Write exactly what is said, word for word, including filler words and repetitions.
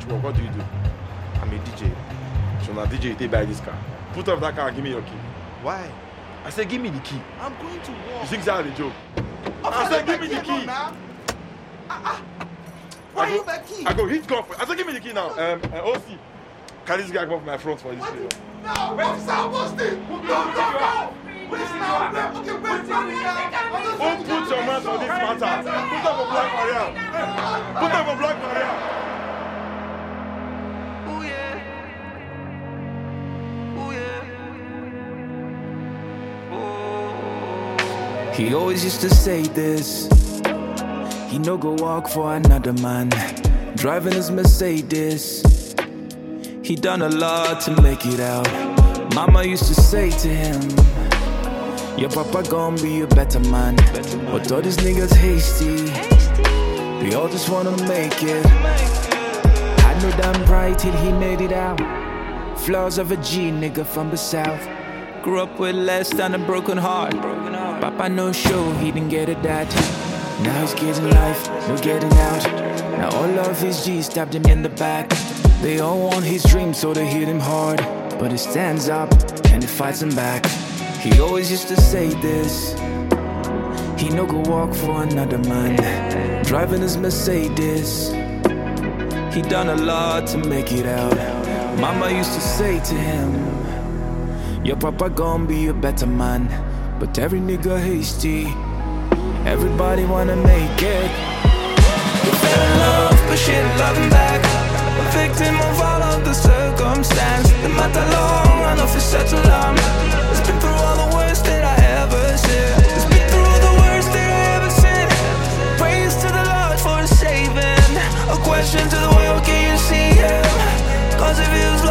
much work. What do you do? I'm a D J. So now D J, you take buy this car. Put off that car and give me your key. Why? I said, give me the key. I'm going to work. You think that's a joke? I, I said, give me the key. Now. Uh-uh. Why I you go, the key? I go hit golf. I said, give me the key now. Um, uh, O C, carry this guy come off my front for this video. No, officer, what's this? No, no, no. Please now. Okay, wait, wait, wait. Don't put your mouth on this matter. Put up a black barrier. Put up a black barrier. He always used to say this. He no go walk for another man. Driving his Mercedes. He done a lot to make it out. Mama used to say to him, your papa gon' be a better man. But all these niggas hasty. They all just wanna make it. Had no damn pride till he made it out. Flaws of a G nigga from the south. Grew up with less than a broken heart. Papa no show, he didn't get it that. Now he's getting life, no getting out. Now all of his G's stabbed him in the back. They all want his dreams, so they hit him hard. But he stands up and he fights them back. He always used to say this. He no go walk for another man. Driving his Mercedes. He done a lot to make it out. Mama used to say to him, your papa gon' be a better man. But every nigga hasty. Everybody wanna make it. We fell in love, but she ain't loving back. A victim of all of the circumstance. No matter long, I know for such a long. It's been through all the worst that I ever seen. It's been through all the worst that I ever seen. Praise to the Lord for his saving. A question to the world, can you see him? Cause it feels